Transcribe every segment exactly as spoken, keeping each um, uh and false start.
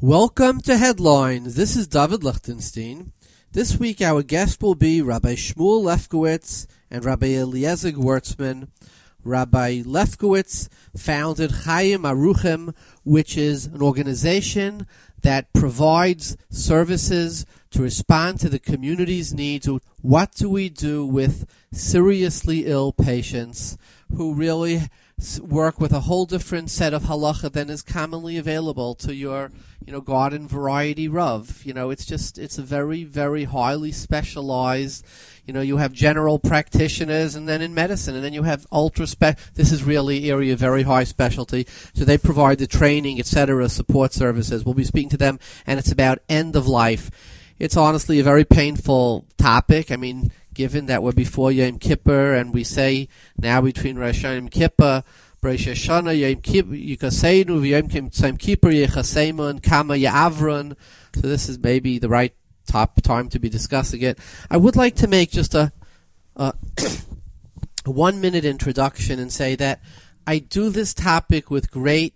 Welcome to Headlines. This is David Lichtenstein. This week our guest will be Rabbi Shmuel Lefkowitz and Rabbi Eliezer Gewurtzman. Rabbi Lefkowitz founded Chaim Aruchim, which is an organization that provides services to respond to the community's needs. What do we do with seriously ill patients who really work with a whole different set of halacha than is commonly available to your, you know, garden variety Rav? You know, it's just, it's a very, very highly specialized, you know, you have general practitioners and then in medicine, and then you have ultra spec. This is really area of very high specialty. So they provide the training, et cetera, support services. We'll be speaking to them, and it's about end of life. It's honestly a very painful topic. I mean, given that we're before Yom Kippur, and we say now between Rosh Hashanah and Kippur, Rosh Hashanah, Yom Kippur, Yikaseinu, Yom Kippur, Yechaseimu, and Kama Ya'avron. So this is maybe the right top time to be discussing it. I would like to make just a, a one-minute introduction and say that I do this topic with great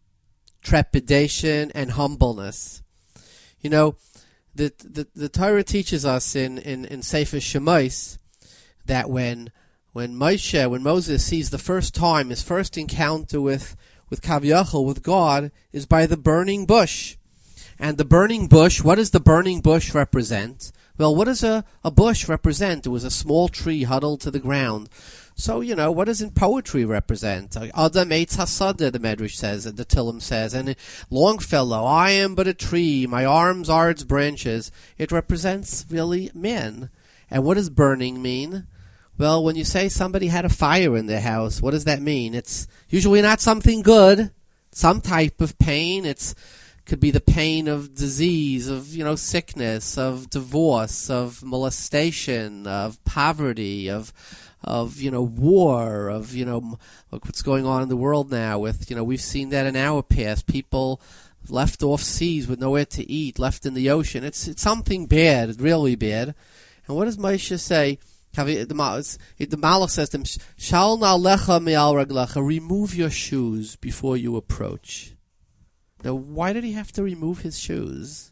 trepidation and humbleness. You know, The, the the Torah teaches us in, in, in Sefer Shemos that when when Moshe, when Moses sees the first time, his first encounter with, with Kaviyachal, with God, is by the burning bush. And the burning bush, what does the burning bush represent? Well, what does a, a bush represent? It was a small tree huddled to the ground. So, you know, what does in poetry represent? Adam Eitz Hasadeh, the Medrash says, the Tillim says, and Longfellow, I am but a tree, my arms are its branches. It represents really men. And what does burning mean? Well, when you say somebody had a fire in their house, what does that mean? It's usually not something good, some type of pain. It's could be the pain of disease, of, you know, sickness, of divorce, of molestation, of poverty, of of, you know, war, of, you know, look what's going on in the world now with, you know, we've seen that in our past, people left off seas with nowhere to eat, left in the ocean. It's it's something bad, it's really bad. And what does Moshe say? The Malach says to him, Shal na'alecha me'al raglecha, remove your shoes before you approach. Now, why did he have to remove his shoes?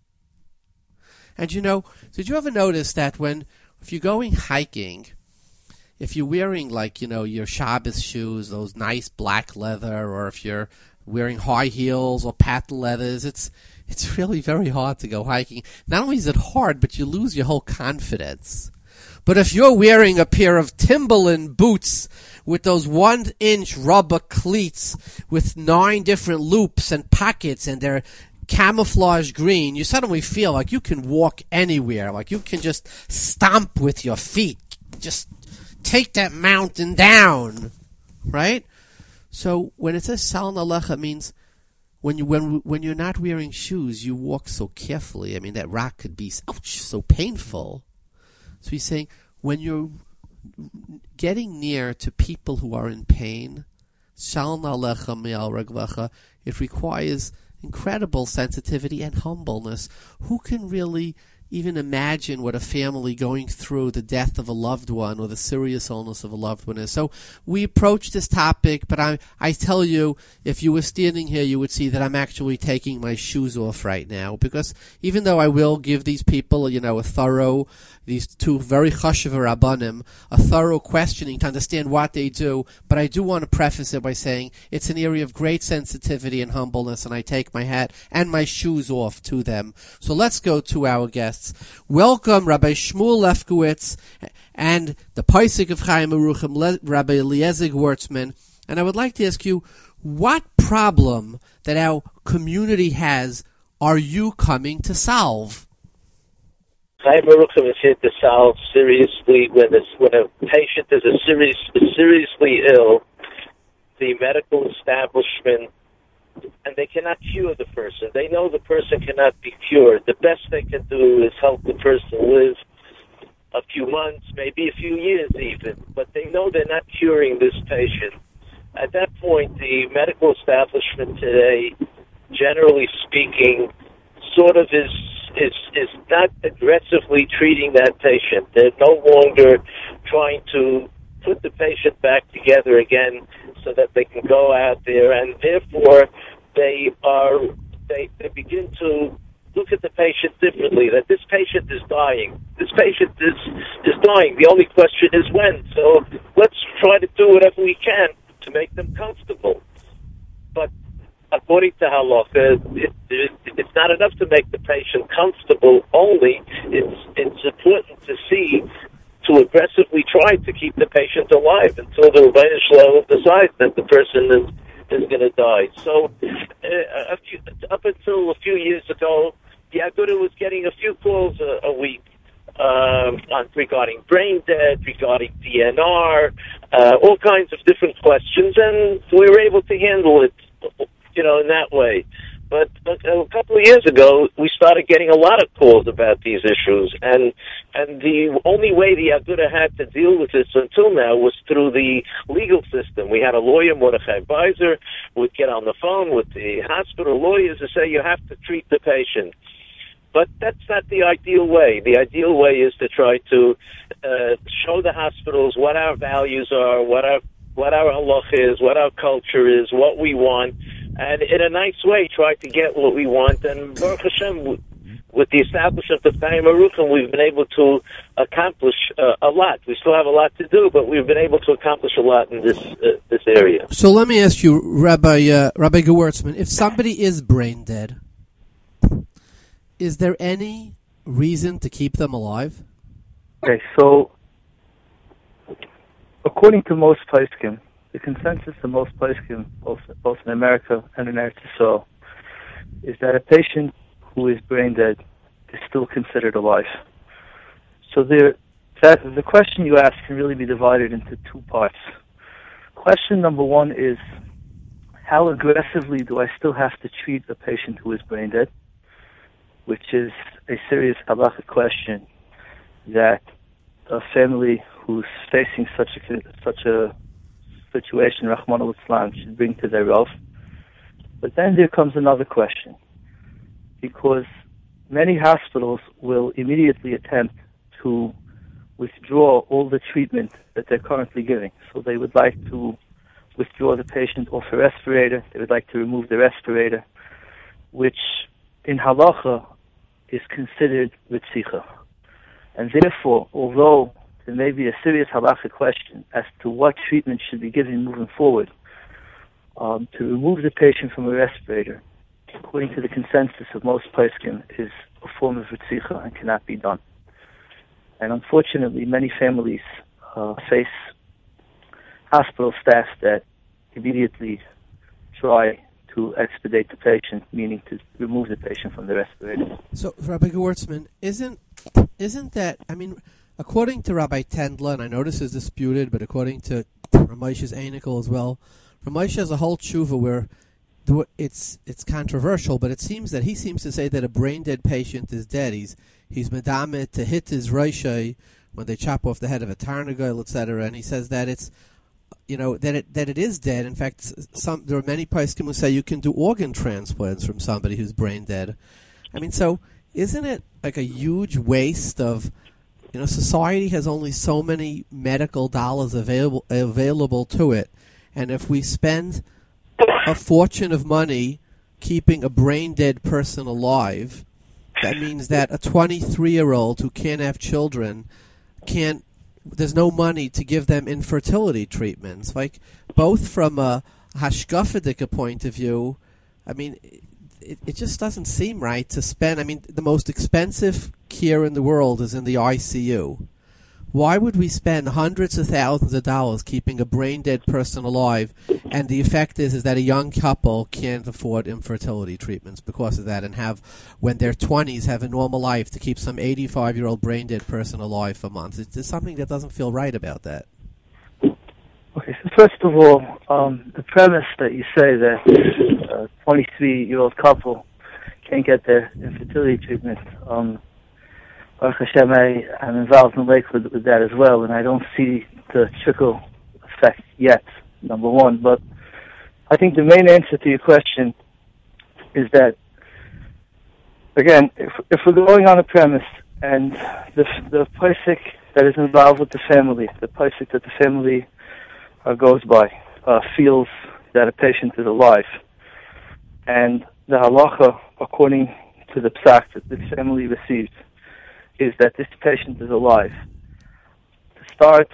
And you know, did you ever notice that when, if you're going hiking, if you're wearing, like, you know, your Shabbos shoes, those nice black leather, or if you're wearing high heels or patent leathers, it's it's really very hard to go hiking. Not only is it hard, but you lose your whole confidence. But if you're wearing a pair of Timberland boots with those one-inch rubber cleats with nine different loops and pockets, and they're camouflage green, you suddenly feel like you can walk anywhere, like you can just stomp with your feet, just take that mountain down, right? So when it says Sal Na'alecha, it means when you when when you're not wearing shoes, you walk so carefully. I mean, that rock could be ouch, so painful. So he's saying when you're getting near to people who are in pain, Sal Na'alecha me'al raglecha, it requires incredible sensitivity and humbleness. Who can really even imagine what a family going through the death of a loved one or the serious illness of a loved one is? So we approach this topic, but I I tell you, if you were standing here, you would see that I'm actually taking my shoes off right now, because even though I will give these people, you know, a thorough, these two very chashuv rabbanim, a thorough questioning to understand what they do, but I do want to preface it by saying it's an area of great sensitivity and humbleness, and I take my hat and my shoes off to them. So let's go to our guests. Welcome, Rabbi Shmuel Lefkowitz and the Paisik of Chaim Aruchim, Le- Rabbi Eliezer Gewurtzman. And I would like to ask you, what problem that our community has are you coming to solve? Chaim Aruchim is here to solve seriously when, when a patient is a serious, seriously ill, the medical establishment, and they cannot cure the person. They know the person cannot be cured. The best they can do is help the person live a few months, maybe a few years even, but they know they're not curing this patient. At that point, the medical establishment today, generally speaking, sort of is is is not aggressively treating that patient. They're no longer trying to put the patient back together again so that they can go out there, and therefore they are they, they begin to look at the patient differently, that this patient is dying. This patient is, is dying. The only question is when. So let's try to do whatever we can to make them comfortable. But according to Halacha, it, it, it's not enough to make the patient comfortable only. It's, it's important to see, to aggressively try to keep the patient alive until the Rebbeinu Shalom decides that the person is, is going to die. So uh, a few, up until a few years ago, the Aguda was getting a few calls a, a week um, on, regarding brain dead, regarding D N R, uh, all kinds of different questions, and we were able to handle it, you know, in that way. But a couple of years ago, we started getting a lot of calls about these issues, and and the only way the Aguda had to deal with this until now was through the legal system. We had a lawyer, Mordechai Beiser, would get on the phone with the hospital lawyers and say, you have to treat the patient. But that's not the ideal way. The ideal way is to try to uh, show the hospitals what our values are, what our what our halacha is, what our culture is, what we want, and in a nice way try to get what we want. And Baruch Hashem, with the establishment of Taim Aruchim, we've been able to accomplish uh, a lot. We still have a lot to do, but we've been able to accomplish a lot in this uh, this area. So let me ask you, Rabbi uh, Rabbi Gewurtzman, if somebody is brain dead, is there any reason to keep them alive? Okay, so according to most poskim, the consensus of most poskim, both, both in America and in Eretz Yisrael, is that a patient who is brain dead is still considered alive. So there, that, the question you ask can really be divided into two parts. Question number one is, how aggressively do I still have to treat a patient who is brain dead? Which is a serious halachic question that a family who's facing such a such a situation, Rahman al-Islam, should bring to their Rav. But then there comes another question, because many hospitals will immediately attempt to withdraw all the treatment that they're currently giving. So they would like to withdraw the patient off a respirator, they would like to remove the respirator, which in halacha is considered ritzicha. And therefore, although there may be a serious halachic question as to what treatment should be given moving forward, um, to remove the patient from a respirator, according to the consensus of most poskim, is a form of ritzicha and cannot be done. And unfortunately, many families uh, face hospital staff that immediately try to expedite the patient, meaning to remove the patient from the respirator. So, Rabbi Gewurtzman, isn't isn't that, I mean, according to Rabbi Tendler, and I know this is disputed, but according to Ramesh's Einikel as well, Ramesh has a whole tshuva where it's it's controversial, but it seems that he seems to say that a brain-dead patient is dead. He's he's medamet to hit his reishay when they chop off the head of a tarnagol, et cetera, and he says that it's, you know, that it that it is dead. In fact, some there are many poskim who say you can do organ transplants from somebody who's brain dead. I mean, so isn't it like a huge waste of, you know, society has only so many medical dollars available available to it, and if we spend a fortune of money keeping a brain dead person alive, that means that a twenty-three-year-old who can't have children can't. There's no money to give them infertility treatments. Like, both from a hashkafadika point of view, I mean, it, it just doesn't seem right to spend. I mean, the most expensive care in the world is in the I C U. Why would we spend hundreds of thousands of dollars keeping a brain-dead person alive, and the effect is, is that a young couple can't afford infertility treatments because of that, and have, when they're twenties, have a normal life to keep some eighty-five-year-old brain-dead person alive for months? It's, there's something that doesn't feel right about that. Okay, so first of all, um, the premise that you say that a twenty-three-year-old couple can't get their infertility treatment, um, Baruch Hashem, I, I'm involved in Lakewood with that as well, and I don't see the trickle effect yet, number one. But I think the main answer to your question is that, again, if, if we're going on a premise, and the the pasuk that is involved with the family, the pasuk that the family uh, goes by, uh, feels that a patient is alive, and the halacha, according to the psak that this family received, is that this patient is alive. To start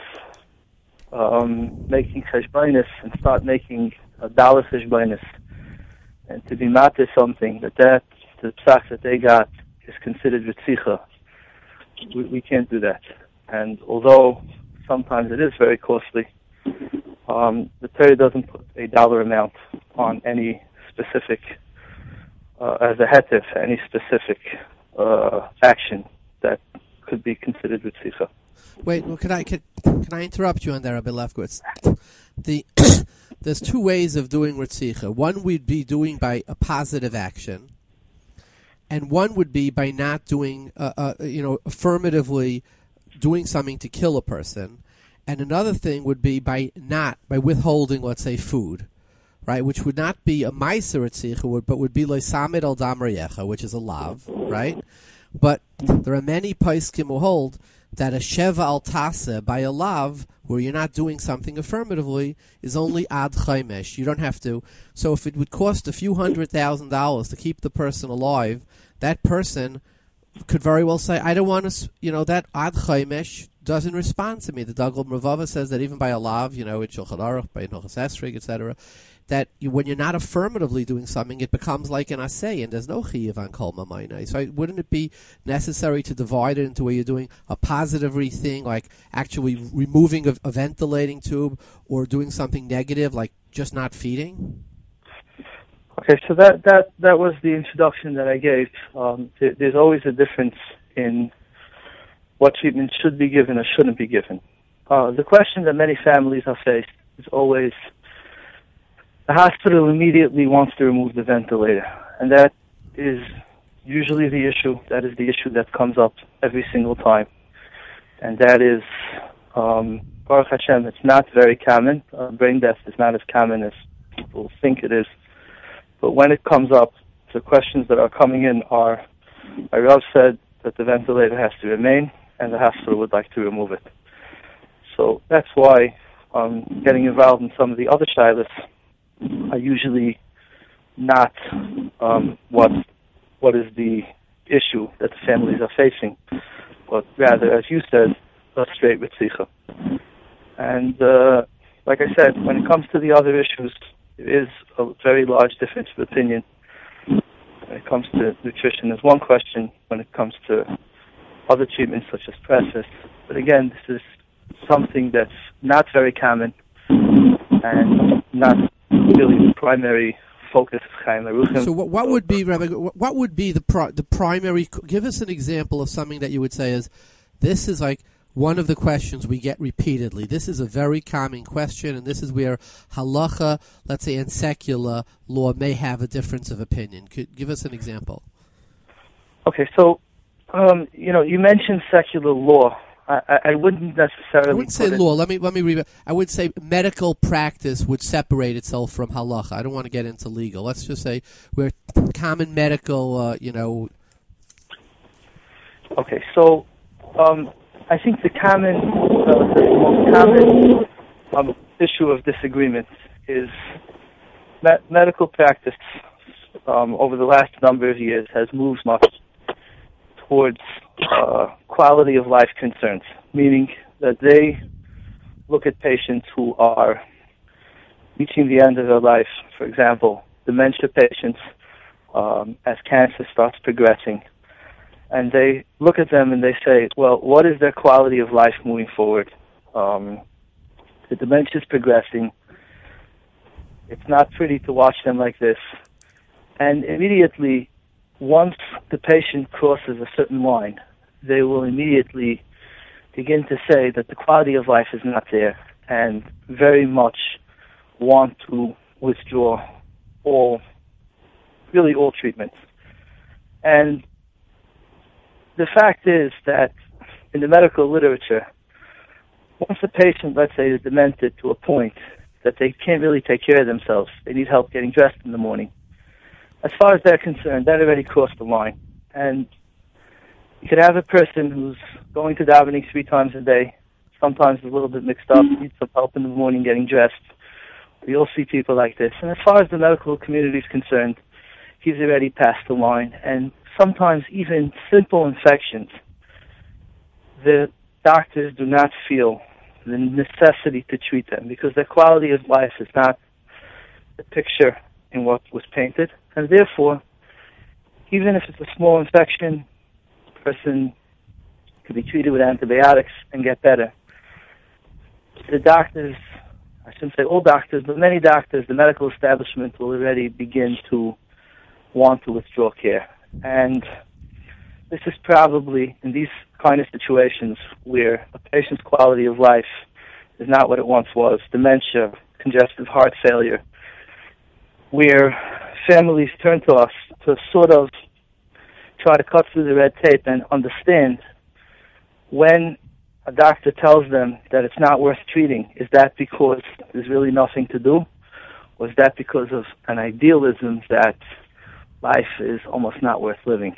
um, making cheshbonis and start making a dollar cheshbonis, and to be matter something that that the psak that they got is considered ritzicha. We, we can't do that. And although sometimes it is very costly, um, the Torah doesn't put a dollar amount on any specific, uh, as a hetif, any specific uh, action that could be considered ritzicha. Wait, well, can I can, can I interrupt you on there, Rabbi Lefkowitz? The there's two ways of doing ritzicha. One we'd be doing by a positive action, and one would be by not doing, uh, uh, you know, affirmatively doing something to kill a person. And another thing would be by not, by withholding, let's say, food, right, which would not be a ma'aser ritzicha, but would be loisamid al dam reyecha, which is a lav, right? But there are many poskim who hold that a sheva al tase by a lav, where you're not doing something affirmatively, is only ad chaimesh. You don't have to. So if it would cost a few hundred thousand dollars to keep the person alive, that person could very well say, I don't want to, you know, that ad chaimesh doesn't respond to me. The Dagul Mervava says that even by a lav, you know, in Shulchan Aruch, by Nochas Esrig, et cetera, that you, when you're not affirmatively doing something, it becomes like an asay, and there's no chiyuv on kol mamaynai. So wouldn't it be necessary to divide it into where you're doing a positive thing, like actually removing a, a ventilating tube, or doing something negative, like just not feeding? Okay, so that, that, that was the introduction that I gave. Um, there, there's always a difference in what treatment should be given or shouldn't be given. Uh, the question that many families are faced is always, the hospital immediately wants to remove the ventilator, and that is usually the issue. That is the issue that comes up every single time, and that is, um, Baruch Hashem, it's not very common. Uh, brain death is not as common as people think it is, but when it comes up, the questions that are coming in are, my Rav said that the ventilator has to remain, and the hospital would like to remove it. So that's why um, getting involved in some of the other shilas are usually not um, what what is the issue that the families are facing, but rather, as you said, a straight ritzicha. And uh, like I said, when it comes to the other issues, there is a very large difference of opinion. When it comes to nutrition, there's one question. When it comes to other treatments such as presses, but again, this is something that's not very common and not really the primary focus of Chaim Aruchim. So what, what would be, Rabbi, what would be the pri- the primary, give us an example of something that you would say is, this is like one of the questions we get repeatedly. This is a very common question, and this is where halacha, let's say, and secular law may have a difference of opinion. Could give us an example. Okay, so, um, you know, you mentioned secular law. I, I wouldn't necessarily. I wouldn't say law. Let me let me read. I would say medical practice would separate itself from halacha. I don't want to get into legal. Let's just say we're common medical. Uh, you know. Okay, so um, I think the common, uh, the most common um, issue of disagreement is me- medical practice. Um, over the last number of years, has moved much towards uh, quality of life concerns, meaning that they look at patients who are reaching the end of their life, for example, dementia patients, um, as cancer starts progressing, and they look at them and they say, well, what is their quality of life moving forward? Um, the dementia is progressing. It's not pretty to watch them like this. And immediately, once the patient crosses a certain line, they will immediately begin to say that the quality of life is not there and very much want to withdraw all, really all treatments. And the fact is that in the medical literature, once a patient, let's say, is demented to a point that they can't really take care of themselves, they need help getting dressed in the morning, as far as they're concerned, that already crossed the line. And you could have a person who's going to davening three times a day, sometimes a little bit mixed up, needs some help in the morning getting dressed. We all see people like this. And as far as the medical community is concerned, he's already past the line. And sometimes even simple infections, the doctors do not feel the necessity to treat them because their quality of life is not the picture in what was painted. And therefore, even if it's a small infection, the person can be treated with antibiotics and get better. The doctors, I shouldn't say all doctors, but many doctors, the medical establishment will already begin to want to withdraw care. And this is probably, in these kind of situations where a patient's quality of life is not what it once was, dementia, congestive heart failure, where families turn to us to sort of try to cut through the red tape and understand when a doctor tells them that it's not worth treating, is that because there's really nothing to do? Or is that because of an idealism that life is almost not worth living?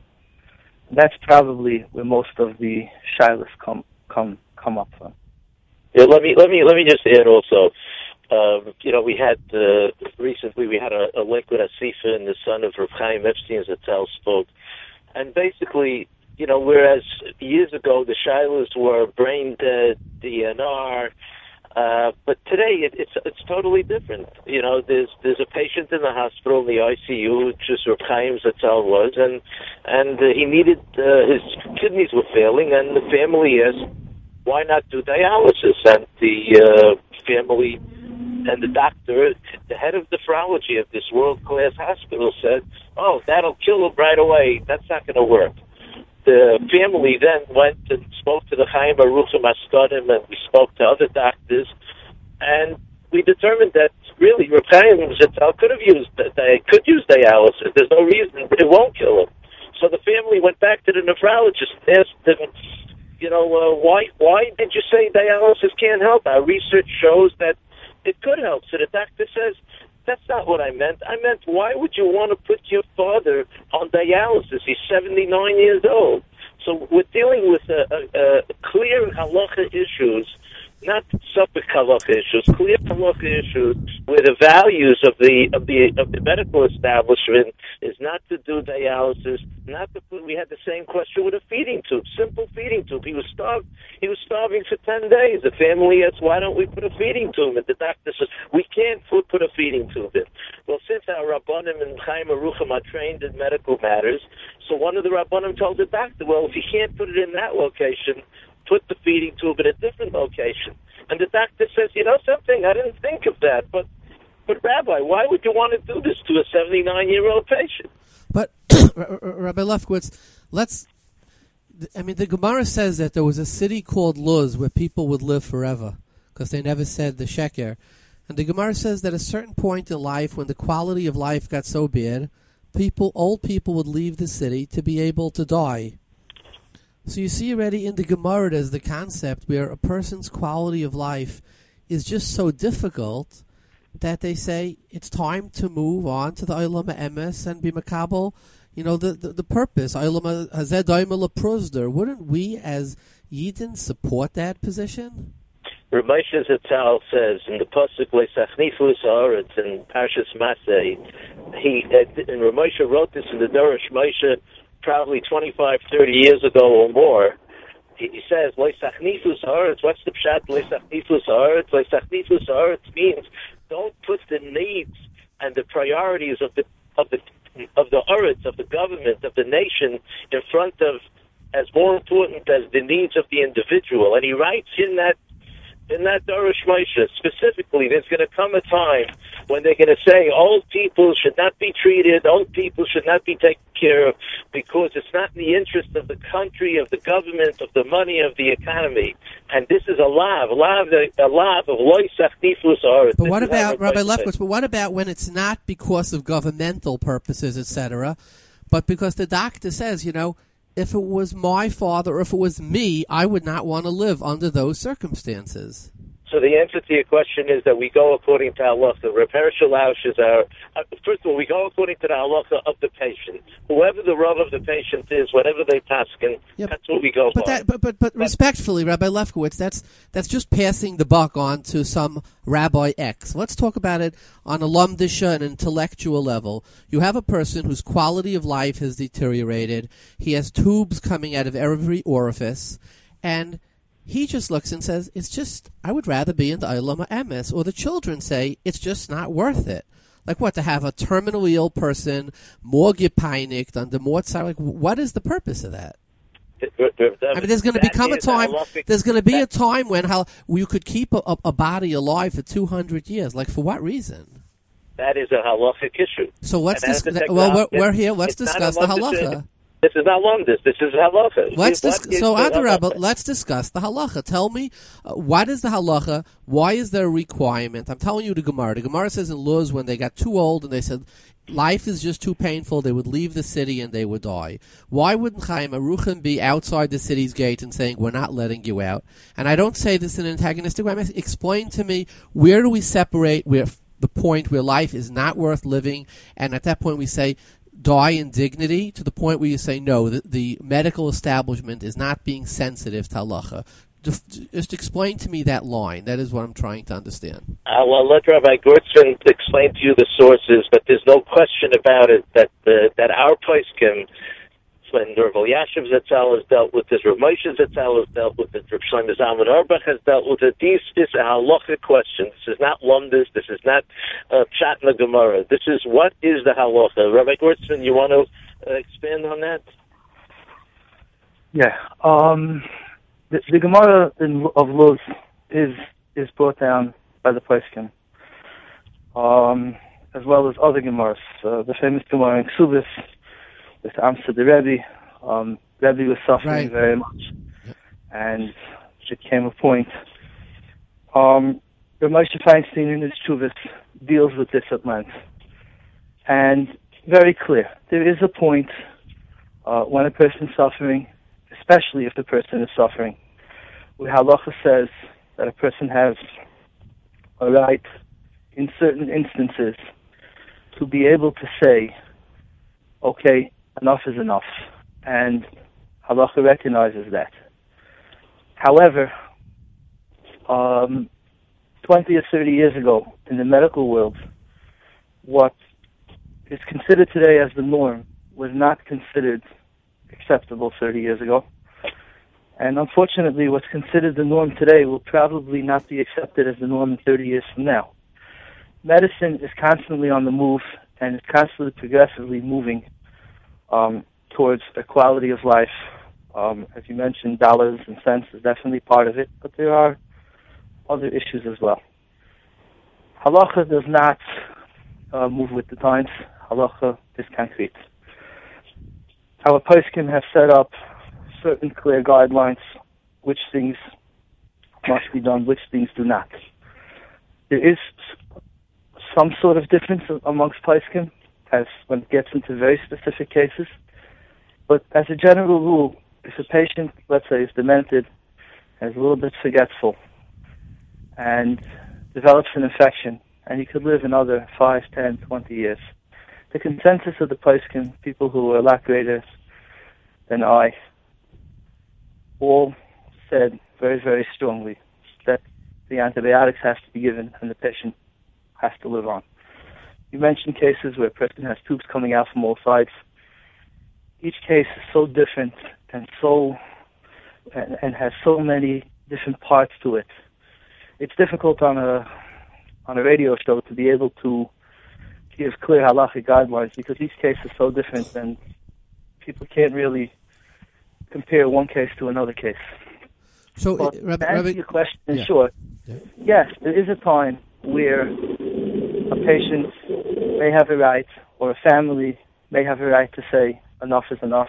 That's probably where most of the shilas come come come up from. Yeah, let me let me let me just add also. Um, you know, we had uh, recently we had a, a link with Asifa and the son of Rav Chaim Epstein Zatel spoke, and basically, you know, whereas years ago the shilas were brain dead, D N R, uh, but today it, it's it's totally different. You know, there's there's a patient in the hospital in the I C U, which is Rav Chaim Zatel was, and and uh, he needed uh, his kidneys were failing, and the family asked, why not do dialysis? And the uh, family and the doctor, the head of nephrology of this world-class hospital, said, oh, that'll kill him right away. That's not going to work. The family then went and spoke to the Chaim Baruch Maskanim, and we spoke to other doctors, and we determined that really Reb Chaim Zatel could have used, they could use dialysis. There's no reason it won't kill him. So the family went back to the nephrologist and asked him, you know, uh, why why did you say dialysis can't help? Our research shows that it could help. So the doctor says, that's not what I meant. I meant, why would you want to put your father on dialysis? He's seventy-nine years old. So we're dealing with a, a, a clear halacha issues, not suffolk halacha issues, clear halacha issues where the values of the of the of the medical establishment is not to do dialysis, not to put. We had the same question with a feeding tube, simple feeding tube. He was starved. He was starving for ten days. The family asked, "Why don't we put a feeding tube?" And the doctor says, "We can't put, put a feeding tube in." Well, since our Rabbanim and Chaim Aruchim are trained in medical matters, so one of the Rabbanim told the doctor, "Well, if you can't put it in that location, put the feeding tube in a different location." And the doctor says, you know something, I didn't think of that, but but Rabbi, why would you want to do this to a seventy-nine-year-old patient? But, Rabbi Lefkowitz, let's, I mean, the Gemara says that there was a city called Luz where people would live forever, because they never said the sheker. And the Gemara says that at a certain point in life, when the quality of life got so bad, people, old people would leave the city to be able to die. So you see already in the Gemara there's the concept where a person's quality of life is just so difficult that they say it's time to move on to the Olam HaEmes and be makabel, you know, the, the, the purpose. Olam Hazeh Daima LePruzder. Wouldn't we as Yidden support that position? Rav Moshe Zatel says in the pasuk Leisachnifus Haaretz in Parshas Masei, he and Rav Moshe wrote this in the Dorosh Moshe probably twenty-five, thirty years ago or more. He, he says, Leisachnifus Haaretz. What's the pshat? Leisachnifus Haaretz. Leisachnifus Haaretz means don't put the needs and the priorities of the of the of the Haaretz, of the government, of the nation in front of as more important as the needs of the individual. And he writes in that in that Dorosh Moshe specifically, there's going to come a time when they're going to say old people should not be treated, old people should not be taken care of, because it's not in the interest of the country, of the government, of the money, of the economy. And this is a lav, a lav, a lav of loisach nifus haaretz. But what about, Rabbi Lefkowitz, but what about when it's not because of governmental purposes, et cetera, but because the doctor says, you know, if it was my father or if it was me, I would not want to live under those circumstances. So the answer to your question is that we go according to halacha. Reb Hershel Lausch is our, uh, first of all, we go according to the halacha of the patient. Whoever the rov of the patient is, whatever they tasking, yep. That's what we go but by. That, but, but, but respectfully, Rabbi Lefkowitz, that's, that's just passing the buck on to some Rabbi X. Let's talk about it on a lumdisha and intellectual level. You have a person whose quality of life has deteriorated. He has tubes coming out of every orifice, and he just looks and says, it's just, I would rather be in the Olam HaEmes. Or the children say, it's just not worth it. Like what, to have a terminally ill person, more gepeinigt, under more tzar, like what is the purpose of that? I mean, there's going to become a time, there's going to be a time when how you could keep a, a body alive for two hundred years. Like for what reason? That is a halachic issue. So let's, dis- well, we're, we're here, let's discuss the halacha. This is not long this. This is halacha. Let's dis- so, Adarabba, let's discuss the halacha. Tell me, uh, what is the halacha? Why is there a requirement? I'm telling you the Gemara. The Gemara says in Luz, when they got too old and they said, life is just too painful, they would leave the city and they would die. Why wouldn't Chaim Aruchim be outside the city's gate and saying, we're not letting you out? And I don't say this in an antagonistic way. Explain to me, where do we separate where the point where life is not worth living, and at that point we say, die in dignity, to the point where you say, no, the, the medical establishment is not being sensitive to halacha. Just, just explain to me that line. That is what I'm trying to understand. Uh, well, let Rabbi Gertzman explain to you the sources, but there's no question about it that the, that our poskim, when Rav Elyashiv Zatzal has dealt with this, Rav Moshe Zatzal has dealt with it, Rav Shlomo Zalman Auerbach has dealt with it. These is a halachic question. This is not lumdis. This is not uh, chat in the Gemara. This is what is the halacha. Rabbi Gertzman, you want to uh, expand on that? Yeah. Um, the, the Gemara in, of Luz is is brought down by the poskim, um, as well as other Gemaras. Uh, the famous Gemara in Ksubis, with Amsa the Rebbe. Um, Rebbe was suffering right. very much. Yep. And it came a point. Um, Rav Moshe Feinstein in his Chuvas deals with this at length. And very clear. There is a point uh, when a person is suffering, especially if the person is suffering, where halacha says that a person has a right in certain instances to be able to say, okay, enough is enough, and halacha recognizes that. However, um, twenty or thirty years ago, in the medical world, what is considered today as the norm was not considered acceptable thirty years ago. And unfortunately, what's considered the norm today will probably not be accepted as the norm in thirty years from now. Medicine is constantly on the move, and is constantly progressively moving Um, towards a quality of life. Um, as you mentioned, dollars and cents is definitely part of it, but there are other issues as well. Halacha does not uh, move with the times. Halacha is concrete. Our poskim have set up certain clear guidelines, which things must be done, which things do not. There is some sort of difference amongst poskim, as when it gets into very specific cases. But as a general rule, if a patient, let's say, is demented, is a little bit forgetful, and develops an infection, and he could live another five, ten, twenty years, the consensus of the poskim, people who are a lot greater than I, all said very, very strongly that the antibiotics have to be given and the patient has to live on. You mentioned cases where a person has tubes coming out from all sides. Each case is so different and so and, and has so many different parts to it. It's difficult on a on a radio show to be able to give clear halachic guidelines because each case is so different and people can't really compare one case to another case. So, but uh, Rabbi, to answer Rabbi, your question in yeah. short, yeah. yes, there is a time where a patient may have a right, or a family may have a right to say enough is enough.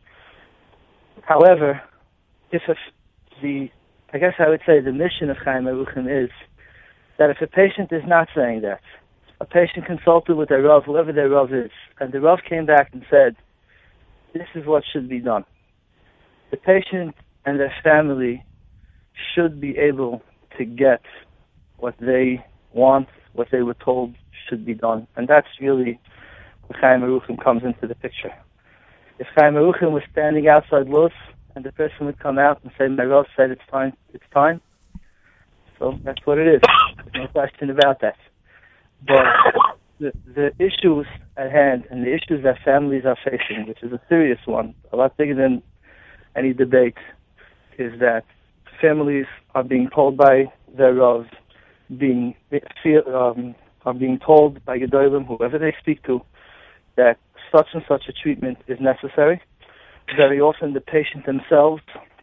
However, if a, the, I guess I would say the mission of Chaim Aruchim is that if a patient is not saying that, a patient consulted with their Rav, whoever their Rav is, and the Rav came back and said, this is what should be done. The patient and their family should be able to get what they want, what they were told should be done. And that's really where Chaim Aruchim comes into the picture. If Chaim Aruchim was standing outside Luz, and the person would come out and say, my Rav said it's time, it's time, so that's what it is. There's no question about that. But the, the issues at hand and the issues that families are facing, which is a serious one, a lot bigger than any debate, is that families are being told by their Ravs, being um, are being told by Gedolim, whoever they speak to, that such and such a treatment is necessary. Very often the patient themselves,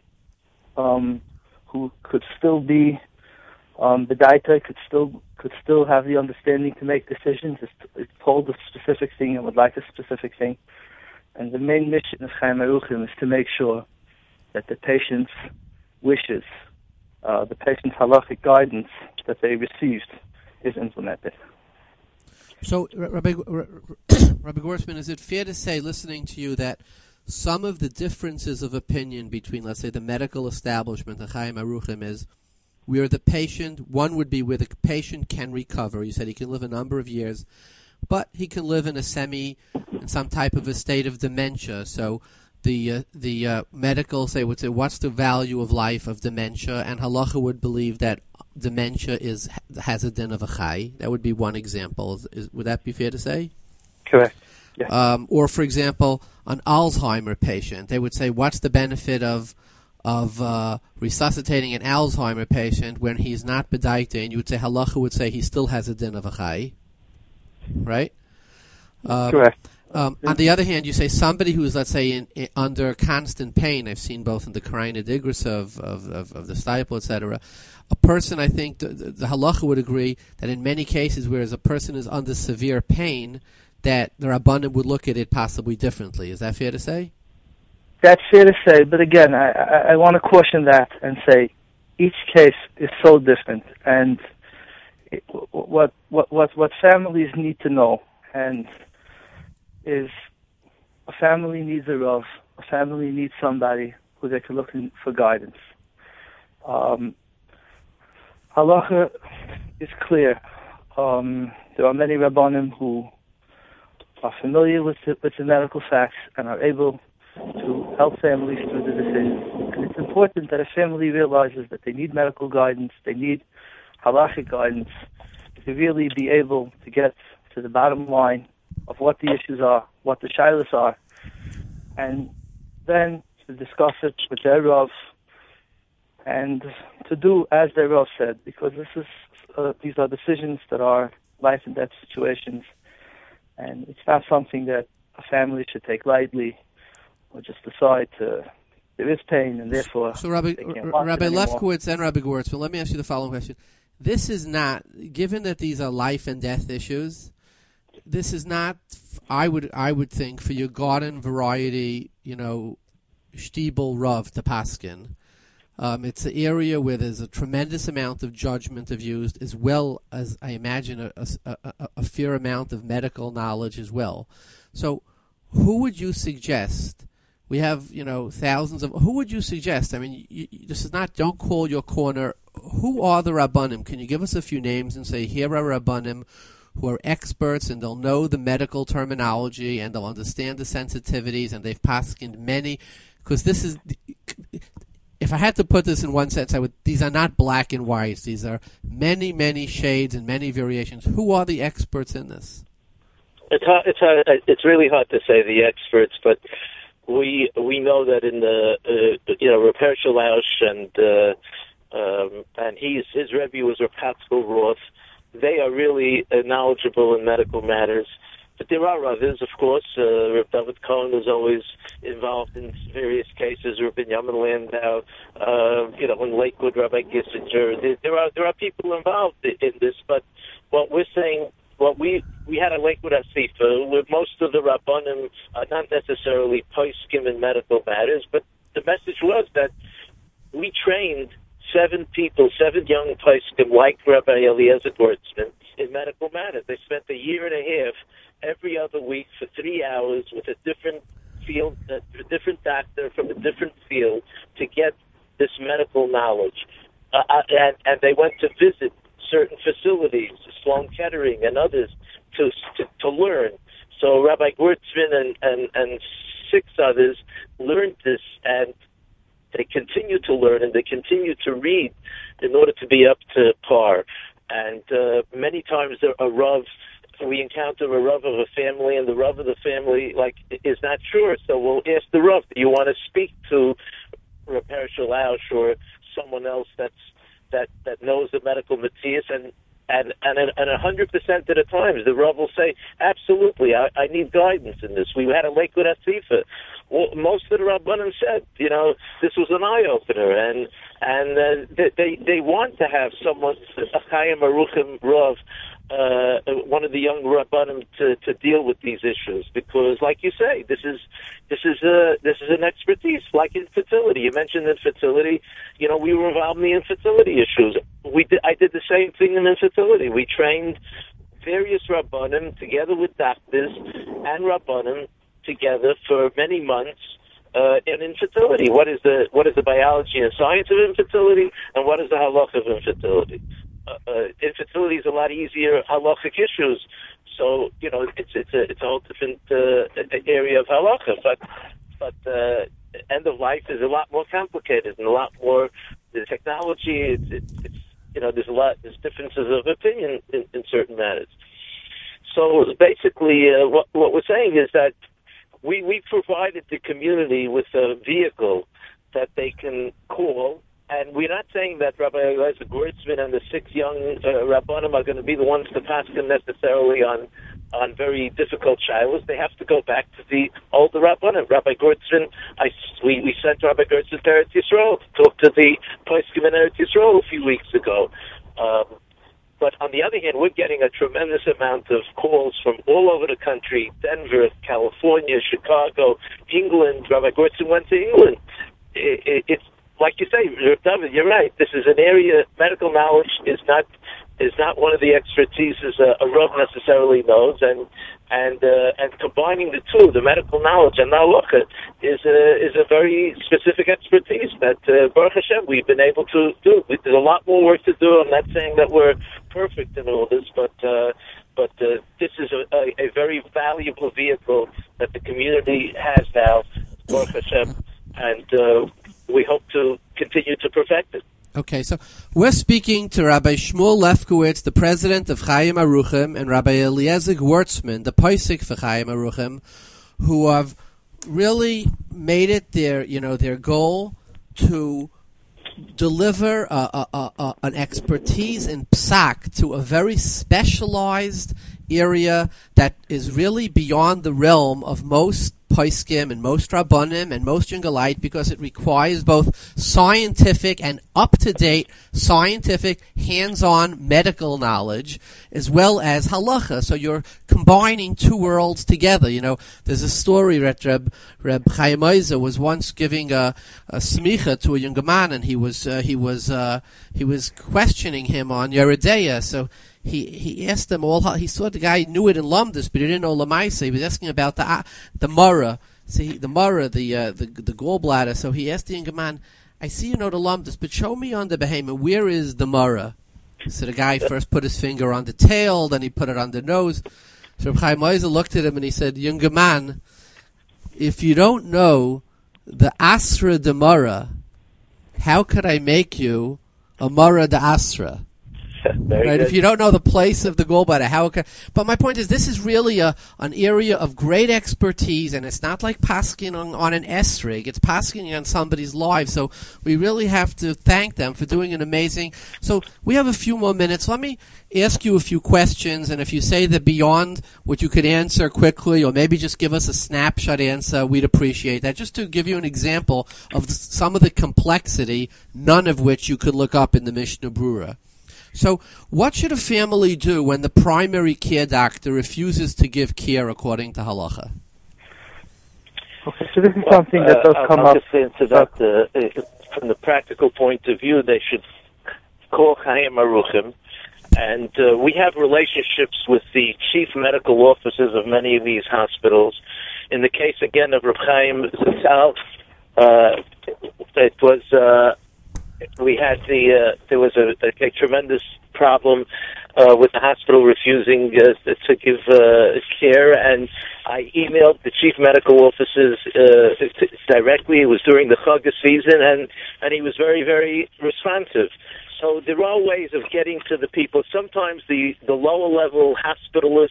um, who could still be um, the daita, could still could still have the understanding to make decisions, is, is told a specific thing and would like a specific thing. And the main mission of Chaim Aruchim is to make sure that the patient's wishes, uh, the patient's halachic guidance that they received is implemented. So, Rabbi, Rabbi Gorsman, is it fair to say, listening to you, that some of the differences of opinion between, let's say, the medical establishment and Chaim Aruchim is where the patient, one would be where the patient can recover. You said he can live a number of years, but he can live in a semi, in some type of a state of dementia. So the uh, the uh, medical say would say, what's the value of life of dementia? And halacha would believe that dementia is has a din of a chai. That would be one example. Is, is, would that be fair to say? Correct. Yes. Um, or, for example, an Alzheimer patient, they would say, what's the benefit of of uh, resuscitating an Alzheimer patient when he's not bedaita? And you would say, halacha would say he still has a din of a chai, right? Um, Correct. Um, on the other hand, you say somebody who is, let's say, in, in, under constant pain. I've seen both in the Karina Digris of, of, of, of the Steipel, et cetera. A person, I think, the, the, the halacha would agree that in many cases, whereas a person is under severe pain, that the Rabbanim would look at it possibly differently. Is that fair to say? That's fair to say, but again, I, I, I want to caution that and say each case is so different, and it, what what what what families need to know and is a family needs a Rav, a family needs somebody who they can look in for guidance. Um, halacha is clear. Um, there are many Rabbanim who are familiar with the, with the medical facts and are able to help families through the decisions. And it's important that a family realizes that they need medical guidance, they need halachic guidance to really be able to get to the bottom line of what the issues are, what the shilas are, and then to discuss it with their Rav and to do as their Rav said, because this is uh, these are decisions that are life and death situations, and it's not something that a family should take lightly or just decide to, there is pain and therefore... So Rabbi, R- Rabbi Lefkowitz and Rabbi Goretz, but let me ask you the following question. This is not, given that these are life and death issues, this is not, I would I would think, for your garden variety, you know, Stiebel Rav to Paskin. Um, it's an area where there's a tremendous amount of judgment of used, as well as, I imagine, a, a, a, a fair amount of medical knowledge as well. So who would you suggest? We have, you know, thousands of... Who would you suggest? I mean, you, you, this is not, don't call your corner. Who are the Rabbanim? Can you give us a few names and say, here are Rabbanim who are experts and they'll know the medical terminology and they'll understand the sensitivities and they've paskined many... Because this is... If I had to put this in one sentence, I would. These are not black and whites. These are many, many shades and many variations. Who are the experts in this? It's hard, it's hard, it's really hard to say the experts, but we we know that in the uh, you know Reb Hershel Lausch and uh, um, and he's his Rebbe was Reb Patzkel Roth. They are really uh, knowledgeable in medical matters. But there are others, of course. Uh, Reb David Cohen is always involved in various cases. Reb Binyamin Landau, uh, you know, in Lakewood, Rabbi Gissinger. There, there are there are people involved in, in this. But what we're saying, what we we had a Lakewood Asifa, where most of the Rabbanim are not necessarily poskim in medical matters, but the message was that we trained seven people, seven young poskim like Rabbi Eliezer Gortzman in medical matters. They spent a year and a half every other week for three hours with a different field, a different doctor from a different field to get this medical knowledge. Uh, and, and they went to visit certain facilities, Sloan Kettering and others, to to, to learn. So Rabbi Gewirtzman and, and, and six others learned this, and they continue to learn and they continue to read in order to be up to par. And uh, many times a Rav, we encounter a Rav of a family, and the Rav of the family like is not sure. So we'll ask the Rav, do you want to speak to Rav Hershel Lausch or someone else that's that, that knows the medical materials? And and and and a hundred percent of the times, the Rav will say, absolutely, I, I need guidance in this. We had a Lakewood Atzifa. Well, most of the Rabbanim said, you know, this was an eye opener, and and uh, they they want to have someone, a Chaim Aruchim Rav, uh, one of the young Rabbanim, to, to deal with these issues, because, like you say, this is this is a this is an expertise, like infertility. You mentioned infertility. You know, we were involved in the infertility issues. We did, I did the same thing in infertility. We trained various Rabbanim together with doctors and Rabbanim together for many months uh, in infertility. What is the what is the biology and science of infertility, and what is the halacha of infertility? Uh, uh, infertility is a lot easier halachic issues, so you know it's it's a it's a whole different uh, area of halacha. But but uh, end of life is a lot more complicated and a lot more the technology. It's, it's, it's you know there's a lot there's differences of opinion in, in certain matters. So basically, uh, what what we're saying is that We we provided the community with a vehicle that they can call, and we're not saying that Rabbi Eliezer Gewirtzman and the six young uh, Rabbanim are going to be the ones to pass them necessarily on on very difficult shilas. They have to go back to the older Rabbanim. Rabbi Gewirtzman, I we, we sent Rabbi Gewirtzman to Eretz Yisrael to talk to the poskim in Eretz Yisrael a few weeks ago. Um, But on the other hand, we're getting a tremendous amount of calls from all over the country: Denver, California, Chicago, England. Rabbi Gewirtzman went to England. It, it, it's like you say, David, you're right. This is an area, medical knowledge is not is not one of the expertises a, a Rav necessarily knows, and and uh, and combining the two, the medical knowledge and halacha, is a is a very specific expertise that uh, Baruch Hashem we've been able to do. There's a lot more work to do. I'm not saying that we're perfect in all this, but uh, but uh, this is a, a, a very valuable vehicle that the community has now, Baruch Hashem, and uh, we hope to continue to perfect it. Okay, so we're speaking to Rabbi Shmuel Lefkowitz, the president of Chaim Aruchim, and Rabbi Eliezer Gewirtzman, the posek for Chaim Aruchim, who have really made it their, you know, their goal to deliver a, a, a, a, an expertise in psak to a very specialized area that is really beyond the realm of most poskim and most rabbanim and most Jungalite, because it requires both scientific and up-to-date scientific hands-on medical knowledge as well as halacha. So you're combining two worlds together. You know, there's a story that Reb, Reb Chaim Ozer was once giving a, a smicha to a younger man, and he was uh, he was uh, he was questioning him on Yeridea. So He he asked them all. How, he saw the guy knew it in Lumdus, but he didn't know Lamaisa. He was asking about the uh, the Mara, see the Mara, the uh, the the gallbladder. So he asked the younger man, "I see you know the Lumdus, but show me on the behemoth, where is the Mara?" So the guy first put his finger on the tail, then he put it on the nose. So Chaim Ozer looked at him and he said, "Younger man, if you don't know the Asra de Mara, how could I make you a Mara de Asra?" Right? If you don't know the place of the gallbladder, how can... But my point is, this is really a an area of great expertise, and it's not like pasking on, on an esrig. It's pasking on somebody's life. So we really have to thank them for doing an amazing... So we have a few more minutes. Let me ask you a few questions, and if you say that beyond what you could answer quickly, or maybe just give us a snapshot answer, we'd appreciate that. Just to give you an example of the, some of the complexity, none of which you could look up in the Mishnah Brura. So, what should a family do when the primary care doctor refuses to give care according to halacha? Okay, so this is well, something that does uh, come I'll up. Just answer that, uh, from the practical point of view, they should call Chaim Aruchim, and uh, we have relationships with the chief medical officers of many of these hospitals. In the case again of Reb Chaim Zatzal, uh, it was. Uh, We had the uh, there was a, a, a tremendous problem uh, with the hospital refusing uh, to give uh, care, and I emailed the chief medical officers uh, directly. It was during the Chag season, and, and he was very, very responsive. So there are ways of getting to the people. Sometimes the, the lower-level hospitalists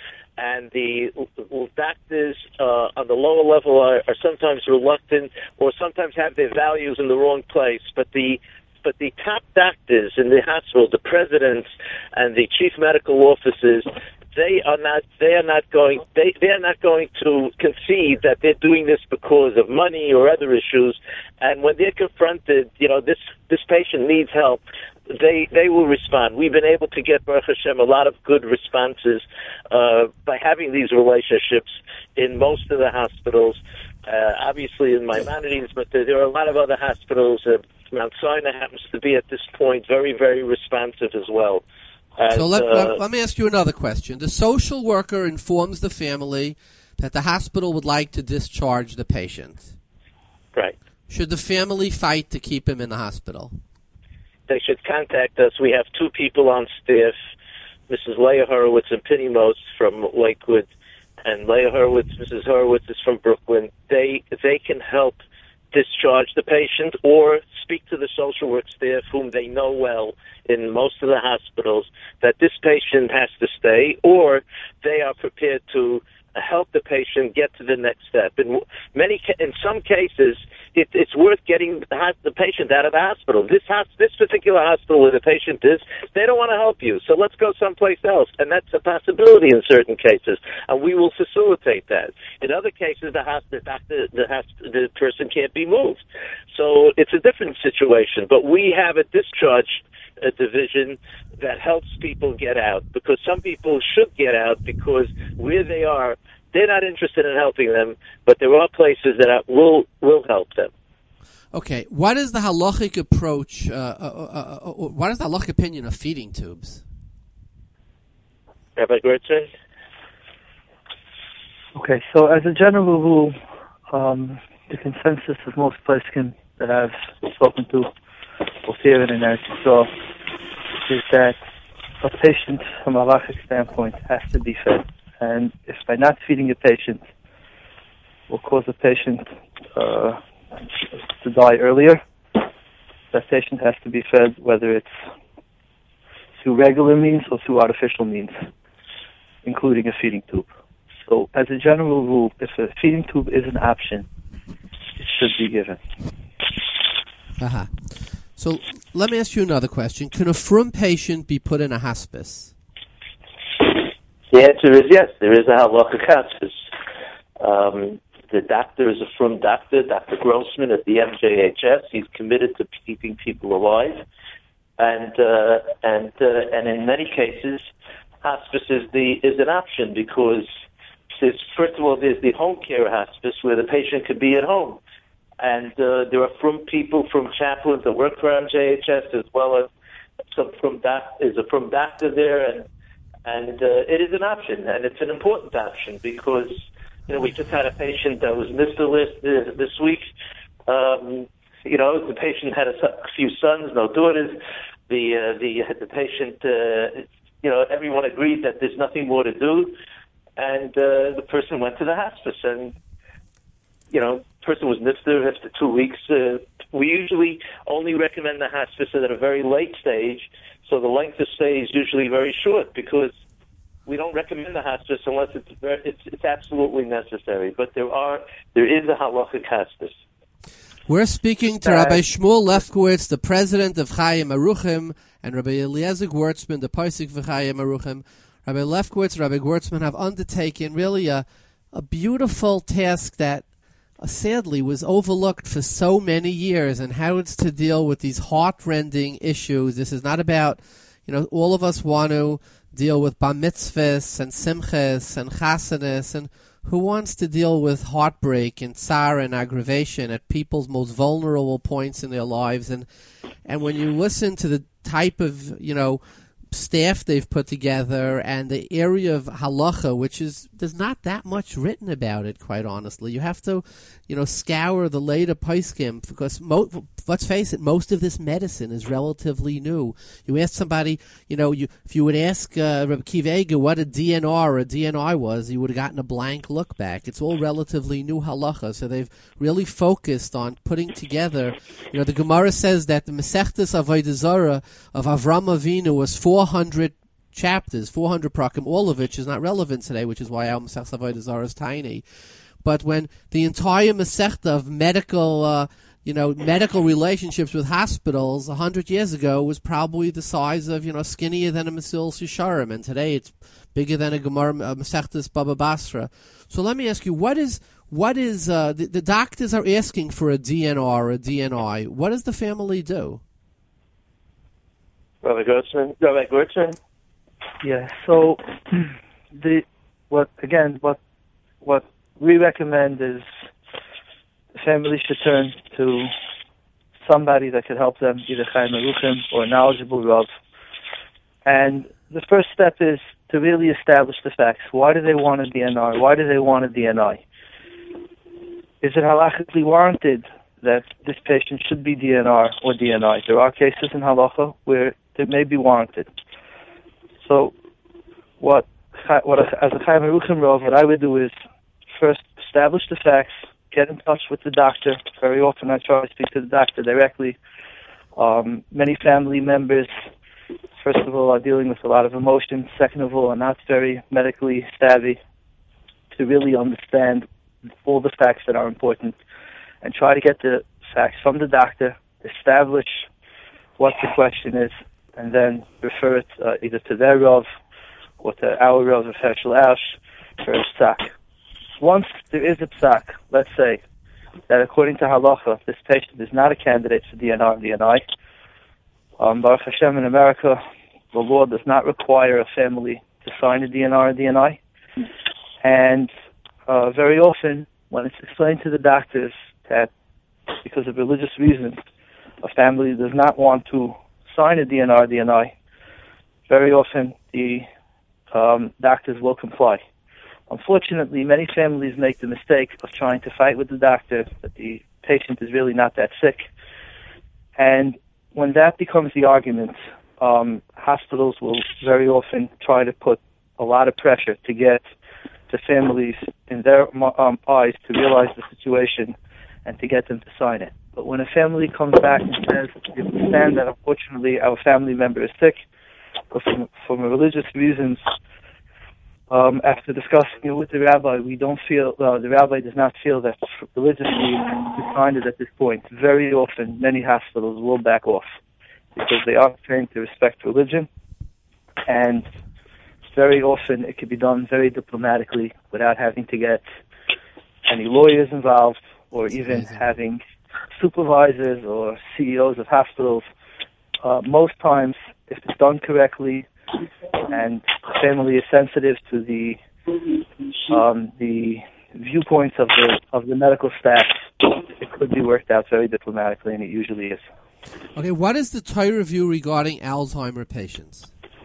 and the doctors uh, on the lower level are, are sometimes reluctant or sometimes have their values in the wrong place. But the but the top doctors in the hospital, the presidents and the chief medical officers, they are not they are not going they, they are not going to concede that they're doing this because of money or other issues. And when they're confronted, you know, this this patient needs help, they they will respond. We've been able to get, Baruch Hashem, a lot of good responses uh, by having these relationships in most of the hospitals. Uh, obviously in Maimonides, but there, there are a lot of other hospitals. Uh, Mount Sinai happens to be at this point very, very responsive as well. And, so let, uh, let me ask you another question. The social worker informs the family that the hospital would like to discharge the patient. Right. Should the family fight to keep him in the hospital? They should contact us. We have two people on staff, Missus Leah Horowitz and Penny Most from Lakewood, and Leah Horowitz, Missus Horowitz is from Brooklyn. They they can help discharge the patient or speak to the social work staff whom they know well in most of the hospitals that this patient has to stay, or they are prepared to help the patient get to the next step. In many, in some cases, it, it's worth getting the, the patient out of the hospital. This this particular hospital where the patient is, they don't want to help you, so let's go someplace else. And that's a possibility in certain cases, and we will facilitate that. In other cases, the hospital, the, the, the person can't be moved. So it's a different situation, but we have a discharge a division that helps people get out, because some people should get out because where they are, they're not interested in helping them, but there are places that are, will will help them. Okay, what is the halachic approach, uh, uh, uh, uh, what is the halachic opinion of feeding tubes? Rabbi Gertzman? Okay, so as a general rule, um, the consensus of most poskim that I've spoken to, both here and in Eretz Yisrael, is that a patient, from a halachic standpoint, has to be fed. And if by not feeding a patient will cause a patient uh, to die earlier, that patient has to be fed, whether it's through regular means or through artificial means, including a feeding tube. So as a general rule, if a feeding tube is an option, it should be given. Uh-huh. So let me ask you another question. Can a frum patient be put in a hospice? The answer is yes. There is a halachic hospice. Um, the doctor is a frum doctor, Doctor Grossman at the M J H S. He's committed to keeping people alive, and uh, and uh, and in many cases, hospice is the is an option because there's, first of all, there's the home care hospice where the patient could be at home. And uh, there are from people, from chaplains that work for M J H S, as well as some from doc, is a from doctor there, and and uh, it is an option, and it's an important option because you know we just had a patient that was missed the list uh, this week. Um, you know, the patient had a, a few sons, no daughters. The uh, the the patient, uh, you know, everyone agreed that there's nothing more to do, and uh, the person went to the hospice, and you know. Person was nifter after two weeks. Uh, we usually only recommend the hospice at a very late stage, so the length of stay is usually very short because we don't recommend the hospice unless it's very, it's, it's absolutely necessary. But there are there is a halachic hospice. We're speaking to uh, Rabbi Shmuel Lefkowitz, the president of Chayim Aruchim, and Rabbi Eliezer Gewurtzman, the posek for Chayim Aruchim. Rabbi Lefkowitz, Rabbi Gewurtzman have undertaken really a a beautiful task that Uh, sadly was overlooked for so many years, and how it's to deal with these heart-rending issues. This is not about, you know, all of us want to deal with bar mitzvahs and simchas and chasanas, and who wants to deal with heartbreak and tsar and aggravation at people's most vulnerable points in their lives. And and when you listen to the type of, you know, staff they've put together and the area of halacha, which is there's not that much written about it, quite honestly. You have to, you know, scour the later poskim because mo- let's face it, most of this medicine is relatively new. You ask somebody, you know, you, if you would ask uh, Reb Akiva Eiger what a D N R or a D N I was, you would have gotten a blank look back. It's all relatively new halacha, so they've really focused on putting together. You know, the Gemara says that the Masechtas Avodah Zarah of Avram Avinu was four hundred chapters, four hundred prakim, all of which is not relevant today, which is why our Masechtas Avodah Zarah is tiny. But when the entire Masechta of medical, uh, you know, medical relationships with hospitals a hundred years ago was probably the size of, you know, skinnier than a Mesil Shisharim, and today it's bigger than a Gemara uh, Masechtas Baba Basra. So let me ask you, what is what is uh, the, the doctors are asking for a D N R or a D N I? What does the family do? Rabbi Gertzman, Rabbi Gertzman. Yeah. So the what again? What what we recommend is the family should turn to somebody that could help them, either Chaim Aruchim or a knowledgeable Rav. And the first step is to really establish the facts. Why do they want a D N R? Why do they want a D N I? Is it halachically warranted that this patient should be D N R or D N I? There are cases in halacha where it may be warranted. So, what, what as a Chaim Aruchim Rav, what I would do is first establish the facts, get in touch with the doctor. Very often I try to speak to the doctor directly. Um, many family members, first of all, are dealing with a lot of emotions. Second of all, are not very medically savvy to really understand all the facts that are important, and try to get the facts from the doctor, establish what the question is, and then refer it uh, either to their Rav or to our Rav of Hershel Ash for a psak. Once there is a psak, let's say that according to halacha, this patient is not a candidate for D N R and D N I. Um, Baruch Hashem, in America, the law does not require a family to sign a D N R and D N I. And uh, very often, when it's explained to the doctors that because of religious reasons, a family does not want to sign a D N R or D N I, very often the um, doctors will comply. Unfortunately, many families make the mistake of trying to fight with the doctor that the patient is really not that sick. And when that becomes the argument, um, hospitals will very often try to put a lot of pressure to get the families in their um, eyes to realize the situation and to get them to sign it. But when a family comes back and says, we understand that unfortunately our family member is sick, but from, from religious reasons, Um, after discussing it with the rabbi, we don't feel, uh, the rabbi does not feel that religiously we signed it at this point. Very often, many hospitals will back off because they are trained to respect religion, and very often it can be done very diplomatically without having to get any lawyers involved or even having supervisors or C E Os of hospitals. Uh, most times, if it's done correctly, and the family is sensitive to the um, the viewpoints of the of the medical staff, it could be worked out very diplomatically, and it usually is. Okay, what is the Torah view regarding Alzheimer patients?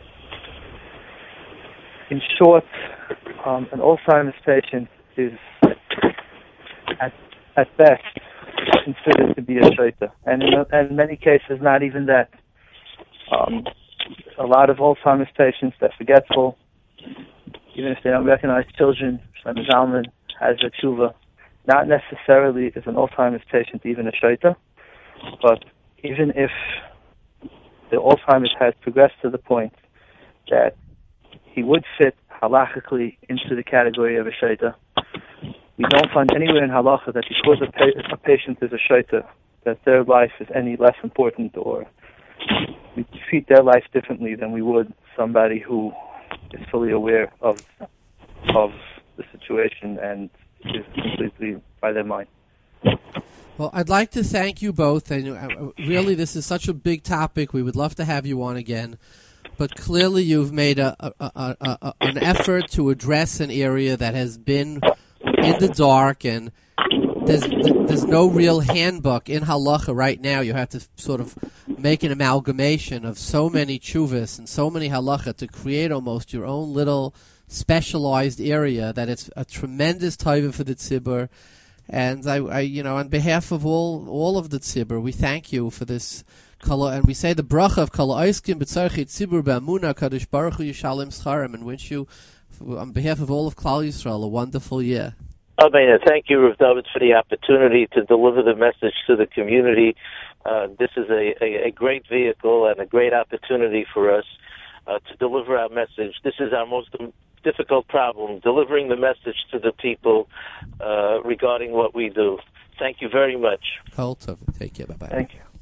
In short, um, an Alzheimer's patient is at at best considered to be a shaita, and in, in many cases, not even that. Um, A lot of Alzheimer's patients, they're forgetful. Even if they don't recognize children, Shlomo Zalman has a tshuva. Not necessarily is an Alzheimer's patient even a shaita, but even if the Alzheimer's has progressed to the point that he would fit halachically into the category of a shaita, we don't find anywhere in halacha that because a, pa- a patient is a shaita, that their life is any less important, or we treat their life differently than we would somebody who is fully aware of of the situation and is completely by their mind. Well, I'd like to thank you both. And really, this is such a big topic. We would love to have you on again. But clearly, you've made a, a, a, a an effort to address an area that has been in the dark, and there's there's no real handbook in halacha right now. You have to sort of make an amalgamation of so many tshuvas and so many halacha to create almost your own little specialized area that it's a tremendous taiva for the tzibur. And I, I, you know, on behalf of all all of the tzibur, we thank you for this kala, and we say the bracha of kala oiskim b'tzarchi tzibur b'amuna kadosh baruch hu yishalem scharim, and wish you, on behalf of all of Klal Yisrael, a wonderful year. Amen. Thank you, Rav David, for the opportunity to deliver the message to the community. Uh, this is a, a, a great vehicle and a great opportunity for us uh, to deliver our message. This is our most difficult problem, delivering the message to the people uh, regarding what we do. Thank you very much. Take care. Bye-bye. Thank you.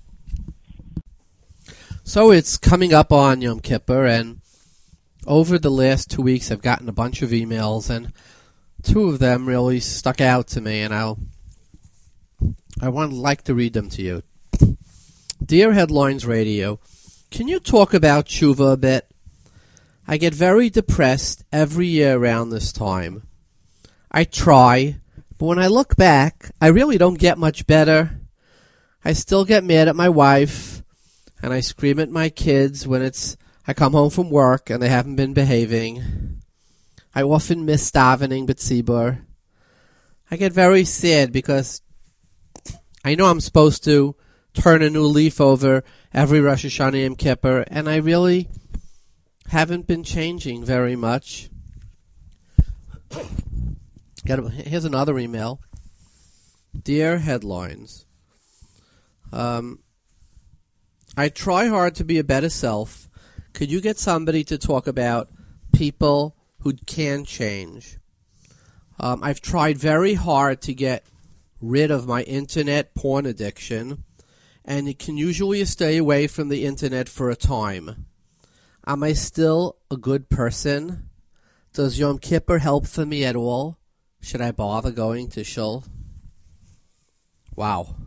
So it's coming up on Yom Kippur, and over the last two weeks I've gotten a bunch of emails, and two of them really stuck out to me, and I'll I want like to read them to you. Dear Headlines Radio, can you talk about tshuva a bit? I get very depressed every year around this time. I try, but when I look back, I really don't get much better. I still get mad at my wife, and I scream at my kids when it's I come home from work and they haven't been behaving. I often miss davening b'tzibur. I get very sad because I know I'm supposed to turn a new leaf over every Rosh Hashanah Yom Kippur, and I really haven't been changing very much. Here's another email. Dear Headlines, um, I try hard to be a better self. Could you get somebody to talk about people who can change? Um, I've tried very hard to get rid of my internet porn addiction, and it can usually stay away from the internet for a time. Am I still a good person? Does Yom Kippur help for me at all? Should I bother going to shul? Wow.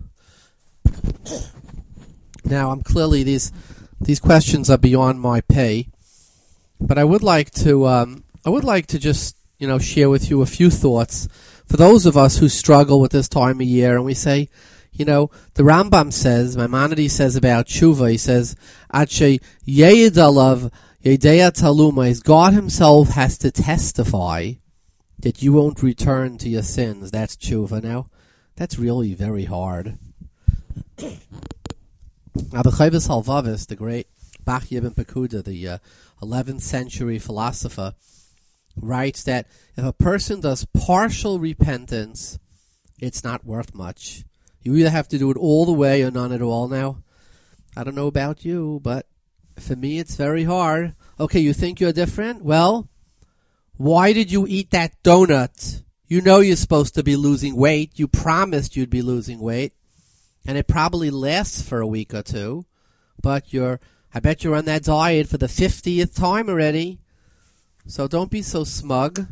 Now, I'm clearly, these these questions are beyond my pay, but I would like to um, I would like to just, you know, share with you a few thoughts for those of us who struggle with this time of year, and we say, you know, the Rambam says, Maimonides says about tshuva, he says, Ache yeyid alav yedeya taluma, God himself has to testify that you won't return to your sins. That's tshuva. Now, that's really very hard. Now, the Chovos Halvavis, the great Bach Yibin Pekuda, the uh, eleventh century philosopher, writes that if a person does partial repentance, it's not worth much. You either have to do it all the way or none at all. Now, I don't know about you, but for me it's very hard. Okay, you think you're different? Well, why did you eat that donut? You know you're supposed to be losing weight. You promised you'd be losing weight. And it probably lasts for a week or two. But you're, I bet you're on that diet for the fiftieth time already. So don't be so smug.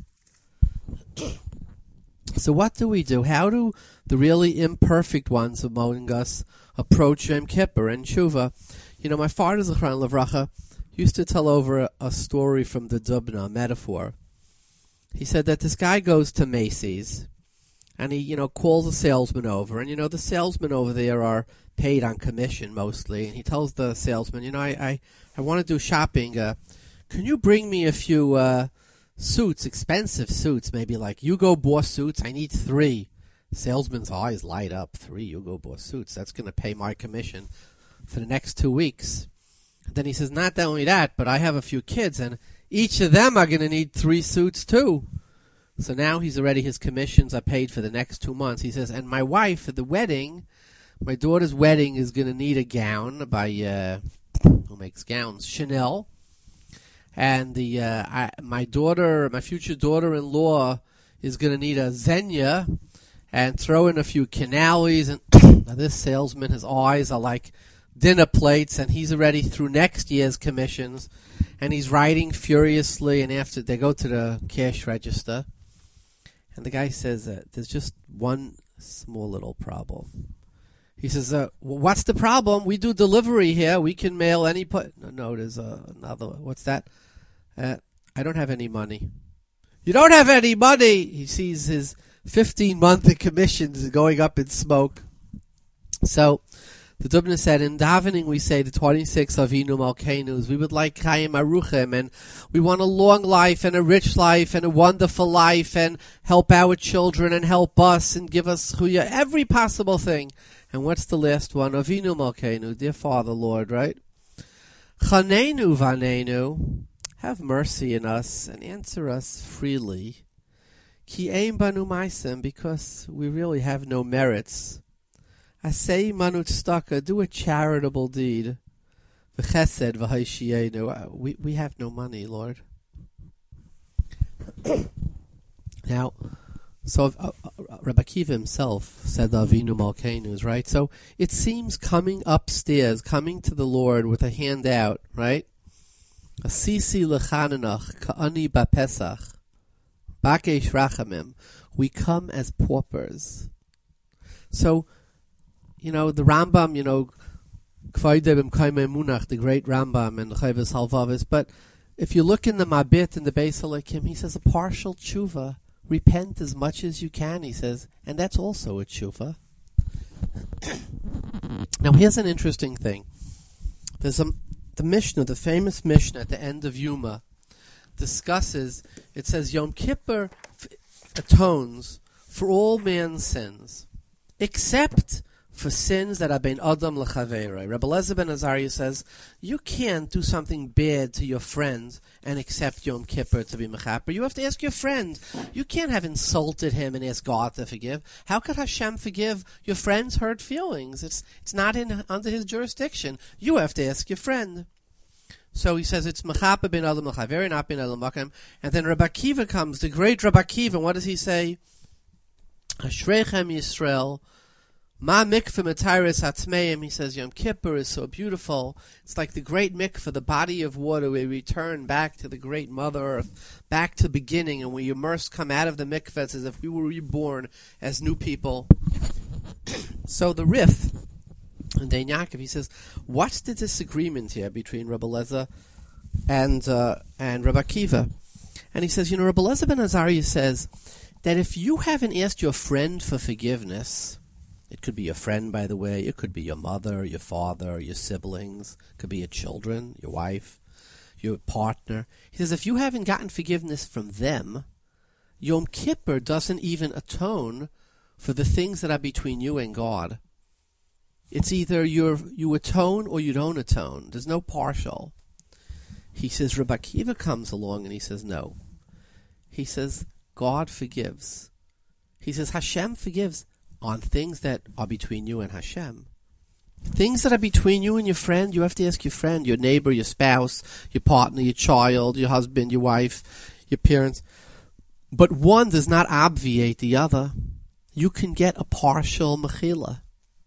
So what do we do? How do the really imperfect ones among us approach Yom Kippur and Tshuva? You know, my father, Zichron Levracha, used to tell over a, a story from the Dubna, a metaphor. He said that this guy goes to Macy's, and he, you know, calls a salesman over, and, you know, the salesmen over there are paid on commission mostly, and he tells the salesman, you know, I, I, I want to do shopping. Uh, can you bring me a few uh, suits, expensive suits, maybe like Hugo Boss suits? I need three. Salesman's eyes light up. Three Hugo Boss suits. That's going to pay my commission for the next two weeks. And then he says, not only that, but I have a few kids, and each of them are going to need three suits too. So now he's already, his commissions are paid for the next two months. He says, and my wife at the wedding, my daughter's wedding is going to need a gown by, uh, who makes gowns? Chanel. And the uh, I, my daughter, my future daughter-in-law is going to need a Xenia, and throw in a few canales. And now this salesman, his eyes are like dinner plates, and he's already through next year's commissions, and he's writing furiously, and after they go to the cash register, and the guy says, uh, there's just one small little problem. He says, uh, well, what's the problem? We do delivery here. We can mail any... Put- no, no, there's uh, another one. What's that? Uh, I don't have any money. You don't have any money? He sees his fifteen-month commissions going up in smoke. So The Dubna said, in davening we say the twenty-six Avinu Malkeinu. We would like Chaim Aruchim, and we want a long life and a rich life and a wonderful life, and help our children and help us and give us chuya, every possible thing. And what's the last one? Avinu Malkeinu, dear Father, Lord, right? Chanenu Vanenu, have mercy in us and answer us freely. Ki ein banu ma'asem, because we really have no merits. Asei manut staka, do a charitable deed. V'chesed v'haishienu, we we have no money, Lord. Now, so uh, uh, Rabbi Akiva himself said the Avinu Malkeinu, right? So it seems coming upstairs, coming to the Lord with a hand out, right? Asisi lechananach ka'ani ba'pesach, ba'kesh rachamim. We come as paupers. So, you know, the Rambam, you know, the great Rambam and the Chayvus Halvavis, but if you look in the Mabit and the Beis Halekim, he says a partial tshuva. Repent as much as you can, he says, and that's also a tshuva. Now, here's an interesting thing. There's a, the Mishnah, the famous Mishnah at the end of Yuma, discusses, it says, Yom Kippur f- atones for all man's sins, except for sins that are ben adam l'chaverei. Rebbe Eliezer ben Azariah says, you can't do something bad to your friend and accept Yom Kippur to be mechaper. You have to ask your friend. You can't have insulted him and ask God to forgive. How could Hashem forgive your friend's hurt feelings? It's it's not in under his jurisdiction. You have to ask your friend. So he says it's mechaper ben adam l'chaverei, not ben adam l'makom. And then Rabbi Akiva comes, the great Rabbi Akiva, and what does he say? Ashreichem Yisrael, Ma mikveh metiris hatzmeim, he says Yom Kippur is so beautiful. It's like the great mikveh, the body of water. We return back to the great Mother Earth, back to the beginning, and we immerse, come out of the mikveh as if we were reborn as new people. So the Rif, and Dein Yaakov, he says, what's the disagreement here between Rebbe Eliezer and, uh, and Rabbi Akiva? And he says, you know, Rebbe Eliezer ben Azariah says that if you haven't asked your friend for forgiveness, it could be your friend, by the way. It could be your mother, your father, your siblings. It could be your children, your wife, your partner. He says, if you haven't gotten forgiveness from them, Yom Kippur doesn't even atone for the things that are between you and God. It's either you're, you atone or you don't atone. There's no partial. He says, Rabbi Akiva comes along and he says, no. He says, God forgives. He says, Hashem forgives on things that are between you and Hashem. Things that are between you and your friend, you have to ask your friend, your neighbor, your spouse, your partner, your child, your husband, your wife, your parents. But one does not obviate the other. You can get a partial mechila.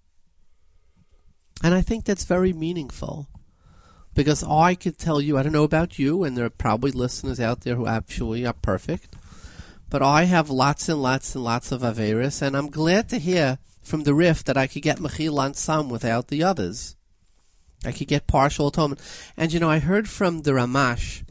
And I think that's very meaningful. Because I could tell you, I don't know about you, and there are probably listeners out there who actually are perfect, but I have lots and lots and lots of Averis, and I'm glad to hear from the Rif that I could get Mechil on some without the others. I could get partial atonement. And you know, I heard from the Ramash,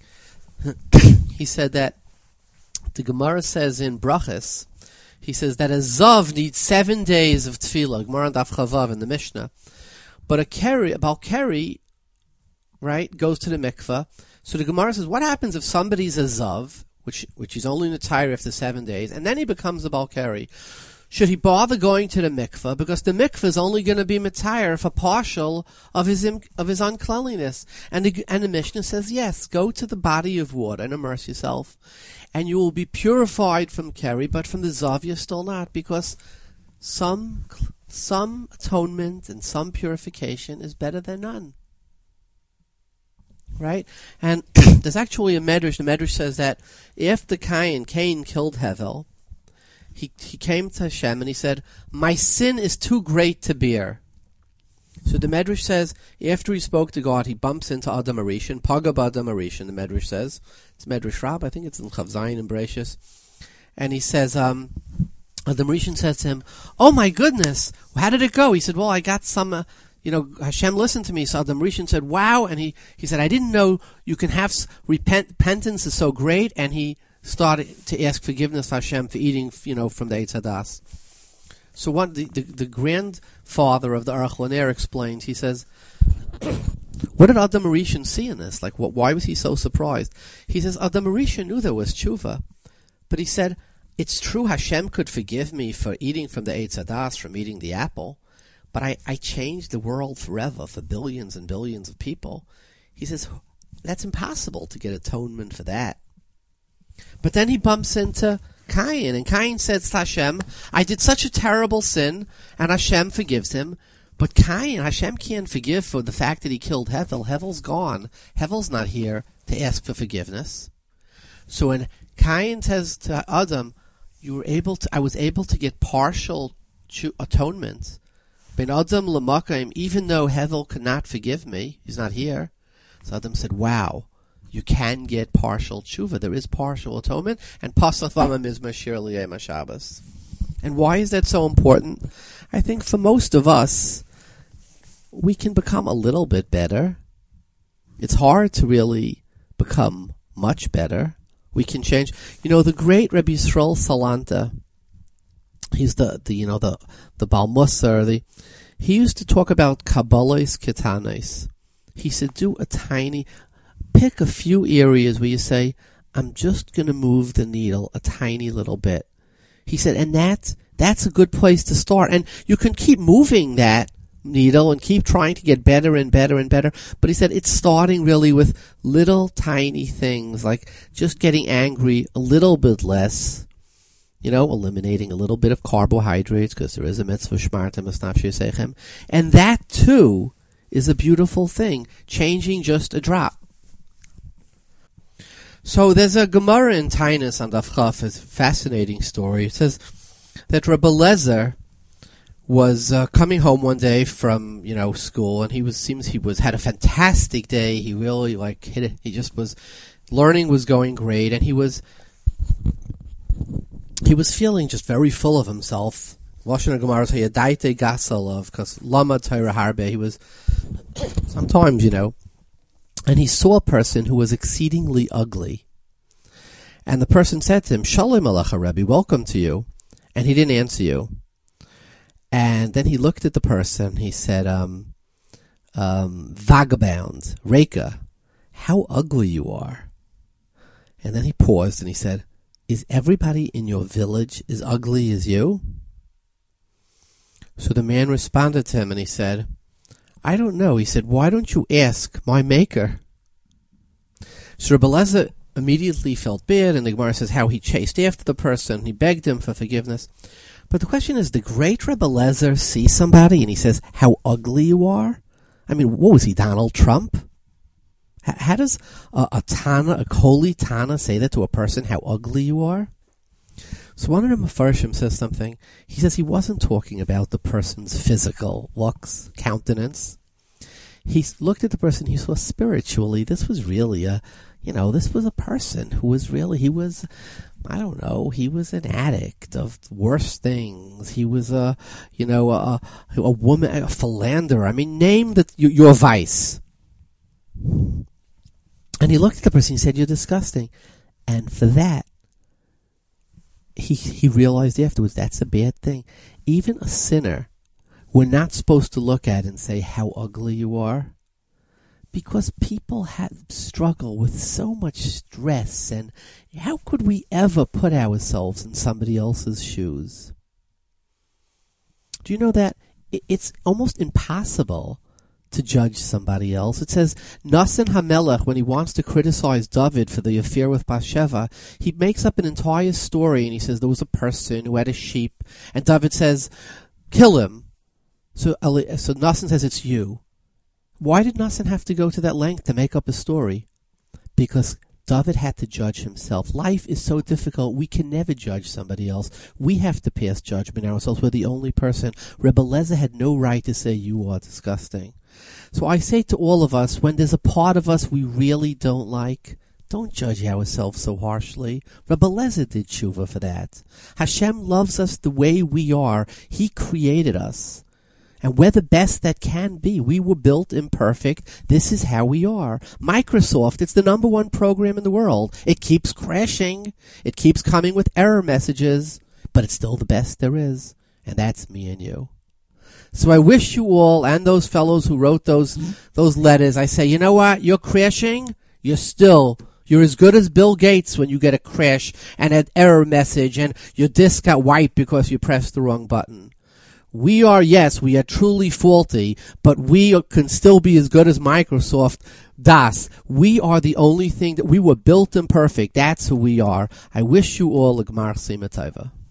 he said that the Gemara says in Brachas, he says that a Zav needs seven days of Tefillah, Gemara and Daf Chavav in the Mishnah. But a Keri, a Balkari, right, goes to the mikveh. So the Gemara says, what happens if somebody's a Zav, which which is only in the Torah after seven days, and then he becomes a Balkari? Should he bother going to the mikveh? Because the mikveh is only going to be Matayr for partial of his of his uncleanliness. And the, and the Mishnah says, yes, go to the body of water and immerse yourself, and you will be purified from Keri, but from the Zav you're still not, because some some atonement and some purification is better than none. Right? And there's actually a Medrash. The Medrash says that after Cain, Cain killed Hevel, he he came to Hashem and he said, my sin is too great to bear. So the Medrash says, after he spoke to God, he bumps into Adam Arishan, Pagab Adam Arishan, the Medrash says. It's Medrash Rab, I think it's in Chav Zayin and Bereshis. And he says, um, Adam Arishan says to him, oh my goodness, how did it go? He said, well, I got some... Uh, You know, Hashem listened to me. So Adam Rishon said, wow. And he, he said, I didn't know you can have repent, repentance is so great. And he started to ask forgiveness of Hashem for eating, you know, from the Eitz Hadas. So one, the, the, the grandfather of the Aruch LaNer explains, he says, what did Adam Arishan see in this? Like, what? Why was he so surprised? He says, Adam Arishan knew there was tshuva, but he said, it's true Hashem could forgive me for eating from the Eitz Hadas, from eating the apple, but I, I changed the world forever for billions and billions of people. He says, that's impossible to get atonement for that. But then he bumps into Cain, and Cain says to Hashem, I did such a terrible sin, and Hashem forgives him. But Cain, Hashem can't forgive for the fact that he killed Hevel. Hevel's gone. Hevel's not here to ask for forgiveness. So when Cain says to Adam, you were able to, I was able to get partial atonement. Ben Adam l'makayim, even though Hevel could not forgive me, he's not here. So Adam said, wow. You can get partial tshuva. There is partial atonement. And Pasach v'mizmah shir liyom Shabbos. And why is that so important? I think for most of us, we can become a little bit better. It's hard to really become much better. We can change. You know, the great Rabbi Yisrael Salanta, he's the, the you know, the, the Baal Musar, the, he used to talk about Kabbalah's Ketanes. He said, do a tiny... Pick a few areas where you say, I'm just going to move the needle a tiny little bit. He said, and that, that's a good place to start. And you can keep moving that needle and keep trying to get better and better and better. But he said, it's starting really with little tiny things, like just getting angry a little bit less, you know, eliminating a little bit of carbohydrates, because there is a mitzvah shmartem esnafshei seichem. And that, too, is a beautiful thing, changing just a drop. So there's a Gemara in Tainus on Daf Chaf, it's a fascinating story. It says that Rebbe Lezer was uh, coming home one day from, you know, school, and he was seems he was had a fantastic day. He really like hit it. He just was learning was going great, and he was he was feeling just very full of himself. Lashon Gemara says Yadaite Gasalov, because Lama Torah Harbe. He was sometimes, you know. And he saw a person who was exceedingly ugly. And the person said to him, Shalom Alecha Rebbe, welcome to you. And he didn't answer you. And then he looked at the person. He said, um, um, vagabond, Reka, how ugly you are. And then he paused and he said, is everybody in your village as ugly as you? So the man responded to him and he said, I don't know. He said, why don't you ask my maker? So Rebbe Lezer immediately felt bad, and the Gemara says how he chased after the person. He begged him for forgiveness. But the question is, the great Rebbe Lezer sees somebody and he says, how ugly you are? I mean, what was he, Donald Trump? H- how does a, a Tana, a holy Tana, say that to a person, how ugly you are? So one of the Mefarshim says something. He says he wasn't talking about the person's physical looks, countenance. He looked at the person, he saw spiritually, this was really a, you know, this was a person who was really, he was, I don't know, he was an addict of worse things. He was a, you know, a, a woman, a philanderer. I mean, name the, your, your vice. And he looked at the person, he said, you're disgusting. And for that, He he realized afterwards that's a bad thing. Even a sinner, we're not supposed to look at and say how ugly you are, because people have struggle with so much stress, and how could we ever put ourselves in somebody else's shoes? Do you know that it's almost impossible to judge somebody else? It says, Nasan HaMelech, when he wants to criticize David for the affair with Bathsheba, he makes up an entire story, and he says there was a person who had a sheep, and David says, kill him. So, so Nasan says, it's you. Why did Nasan have to go to that length to make up a story? Because David had to judge himself. Life is so difficult, we can never judge somebody else. We have to pass judgment ourselves. We're the only person. Rebbe Lezer had no right to say, you are disgusting. So I say to all of us, when there's a part of us we really don't like, don't judge ourselves so harshly. Rebbe Lezer did tshuva for that. Hashem loves us the way we are. He created us. And we're the best that can be. We were built imperfect. This is how we are. Microsoft, it's the number one program in the world. It keeps crashing. It keeps coming with error messages. But it's still the best there is. And that's me and you. So I wish you all, and those fellows who wrote those those letters, I say, you know what? You're crashing. You're still, you're as good as Bill Gates when you get a crash and an error message and your disk got wiped because you pressed the wrong button. We are, yes, we are truly faulty, but we can still be as good as Microsoft DOS. We are the only thing that we were built imperfect. That's who we are. I wish you all a Gmar Sima Tova.